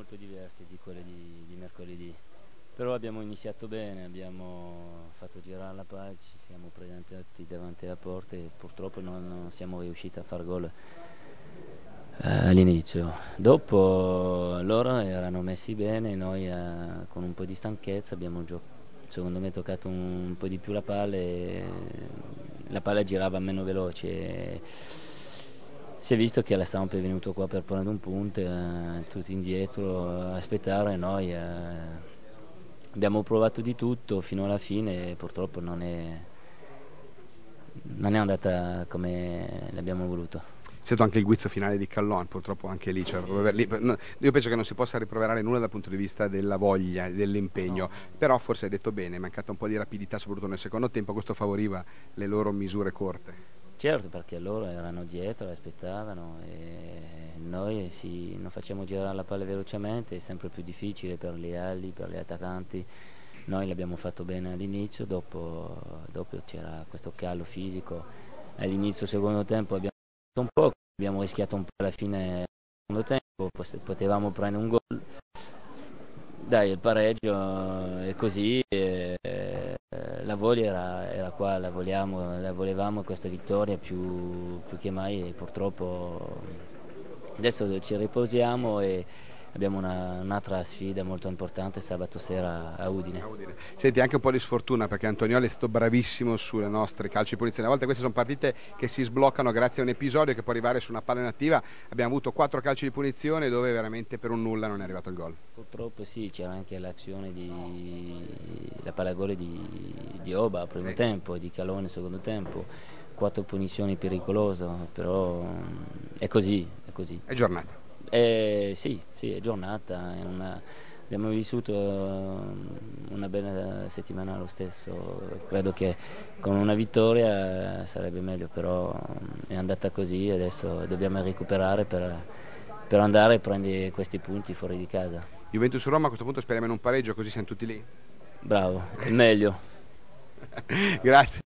molto diversi di quelli di mercoledì, però abbiamo iniziato bene, abbiamo fatto girare la palla, ci siamo presentati davanti alla porta e purtroppo non siamo riusciti a far gol all'inizio. Dopo loro erano messi bene, noi con un po' di stanchezza abbiamo secondo me toccato un po' di più la palla e la palla girava meno veloce. Si è visto che la Samp è venuto qua per prendere un punto, tutti indietro a aspettare, noi abbiamo provato di tutto fino alla fine e purtroppo non è andata come l'abbiamo voluto. È stato anche il guizzo finale di Callon, purtroppo anche lì, cioè, no, io penso che non si possa riproverare nulla dal punto di vista della voglia, dell'impegno, però forse hai detto bene, è mancata un po' di rapidità soprattutto nel secondo tempo, questo favoriva le loro misure corte. Certo, perché loro erano dietro, aspettavano e noi non facciamo girare la palla velocemente, è sempre più difficile per gli ali, per gli attaccanti. Noi l'abbiamo fatto bene all'inizio, dopo c'era questo calo fisico. All'inizio secondo tempo abbiamo fatto un po', abbiamo rischiato un po' alla fine del secondo tempo, potevamo prendere un gol. Dai, il pareggio è così, la voglia era qua, la volevamo questa vittoria più che mai e purtroppo adesso ci riposiamo e abbiamo un'altra sfida molto importante sabato sera a Udine. A Udine. Senti, anche un po' di sfortuna perché Antonioli è stato bravissimo sulle nostre calci di punizione. A volte queste sono partite che si sbloccano grazie a un episodio che può arrivare su una palla inattiva. Abbiamo avuto 4 calci di punizione dove veramente per un nulla non è arrivato il gol. Purtroppo sì, c'era anche l'azione la palagole di Oba al primo Sì. tempo e di Calone al secondo tempo, 4 punizioni pericolose, però è così, è così. È giornata. Sì, sì, è giornata, abbiamo vissuto una bella settimana lo stesso, credo che con una vittoria sarebbe meglio, però è andata così, adesso dobbiamo recuperare per andare a prendere questi punti fuori di casa. Juventus-Roma a questo punto speriamo in un pareggio così siamo tutti lì. Bravo, è meglio. Grazie.